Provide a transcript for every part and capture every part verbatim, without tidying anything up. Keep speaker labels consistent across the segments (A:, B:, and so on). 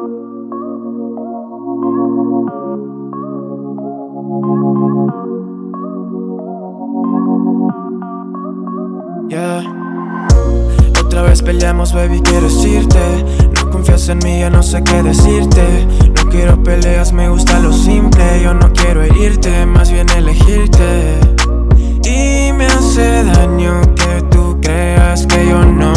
A: Yeah. Otra vez peleamos, baby, quiero decirte. No confías en mí, ya no sé qué decirte. No quiero peleas, me gusta lo simple. Yo no quiero herirte, más bien elegirte. Y me hace daño que tú creas que yo no.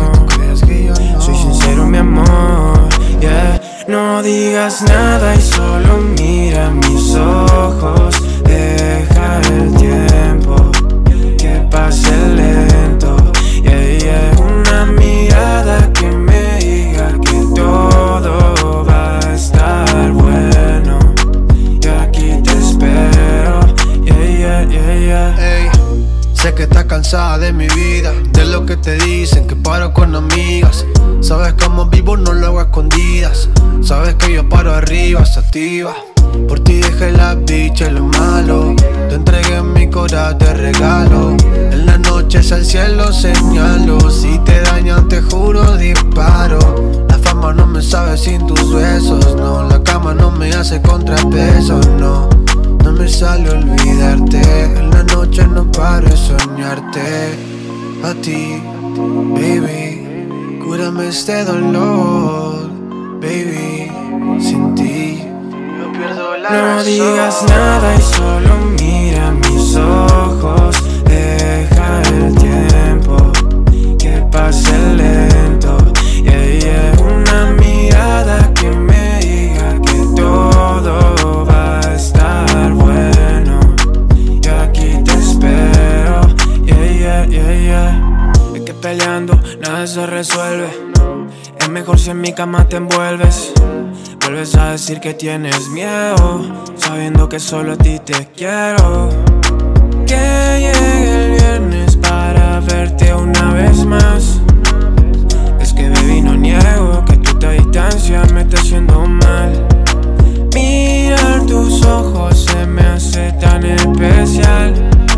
A: Soy sincero, mi amor, yeah. No digas nada y solo mira mis ojos. Deja el tiempo que pase lento, yeah, yeah. Una mirada que me diga que todo va a estar bueno. Yo aquí te espero, yeah, yeah, yeah, yeah.
B: Ey, sé que estás cansada de mi vida, de lo que te dicen, que paro con amigas. Sabes cómo vivo, no lo hago a escondidas. Sabes que yo paro arriba, sativa. Por ti dejé la bicha y lo malo. Te entregué mi corazón, te regalo. En las noches al cielo señalo. Si te dañan te juro disparo. La fama no me sabe sin tus besos, no. La cama no me hace contrapeso, no. No me sale olvidarte. En la noche no paro de soñarte. A ti, baby. Cúrame este dolor, baby. Sin ti yo pierdo la razón.
A: No digas nada y solo mira mis ojos. Deja el tiempo que pase lento, yeah, yeah. Una mirada que me diga que todo va a estar bueno. Yo aquí te espero, yeah, yeah, yeah, yeah. Es que peleando nada se resuelve. Es mejor si en mi cama te envuelves. Vuelves a decir que tienes miedo, sabiendo que solo a ti te quiero. Que llegue el viernes para verte una vez más. Es que baby no niego que tú te distancia me está haciendo mal. Mirar tus ojos se me hace tan especial.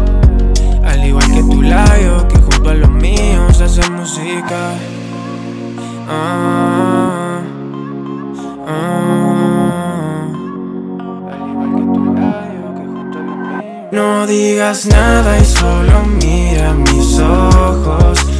A: Al igual que tu labio, que junto a los míos hacen música. Ah, ah. Al igual que tu labio, que junto a los míos. No digas nada y solo mira mis ojos.